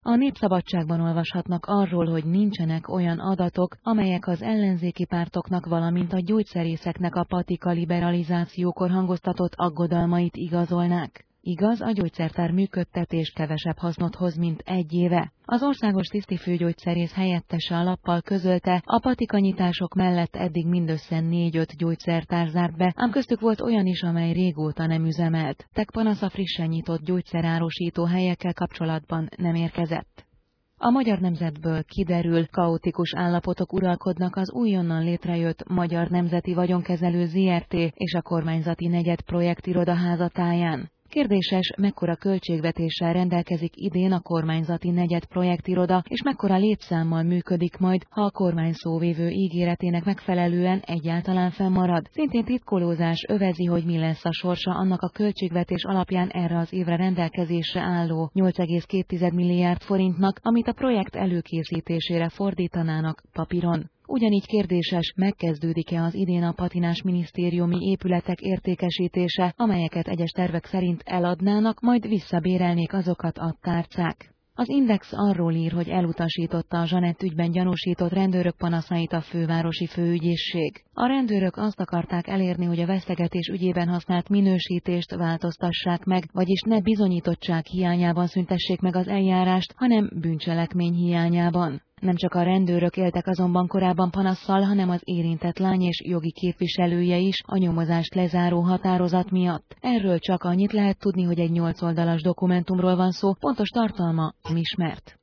A Népszabadságban olvashatnak arról, hogy nincsenek olyan adatok, amelyek az ellenzéki pártoknak, valamint a gyógyszerészeknek a patika liberalizációkor hangoztatott aggodalmait igazolnák. Igaz, a gyógyszertár működtetés kevesebb hasznot hoz, mint egy éve. Az országos tisztifőgyógyszerész helyettese a lappal közölte, a patikanyitások mellett eddig mindössze 4-5 gyógyszertár zárt be, ám köztük volt olyan is, amely régóta nem üzemelt. Panasz a frissen nyitott gyógyszerárusító helyekkel kapcsolatban nem érkezett. A Magyar Nemzetből kiderül, kaotikus állapotok uralkodnak az újonnan létrejött Magyar Nemzeti Vagyonkezelő Zrt. És a kormányzati negyed projektiroda házatáján. Kérdéses, mekkora költségvetéssel rendelkezik idén a kormányzati negyed projektiroda, és mekkora létszámmal működik majd, ha a kormány szóvévő ígéretének megfelelően egyáltalán fennmarad. Szintén titkolózás övezi, hogy mi lesz a sorsa annak a költségvetés alapján erre az évre rendelkezésre álló 8,2 milliárd forintnak, amit a projekt előkészítésére fordítanának papíron. Ugyanígy kérdéses, megkezdődik-e az idén a patinás minisztériumi épületek értékesítése, amelyeket egyes tervek szerint eladnának, majd visszabérelnék azokat a tárcák. Az Index arról ír, hogy elutasította a Zsanett ügyben gyanúsított rendőrök panaszait a fővárosi főügyészség. A rendőrök azt akarták elérni, hogy a vesztegetés ügyében használt minősítést változtassák meg, vagyis ne bizonyítottság hiányában szüntessék meg az eljárást, hanem bűncselekmény hiányában. Nem csak a rendőrök éltek azonban korábban panasszal, hanem az érintett lány és jogi képviselője is a nyomozást lezáró határozat miatt. Erről csak annyit lehet tudni, hogy egy 8 oldalas dokumentumról van szó, pontos tartalma nem ismert.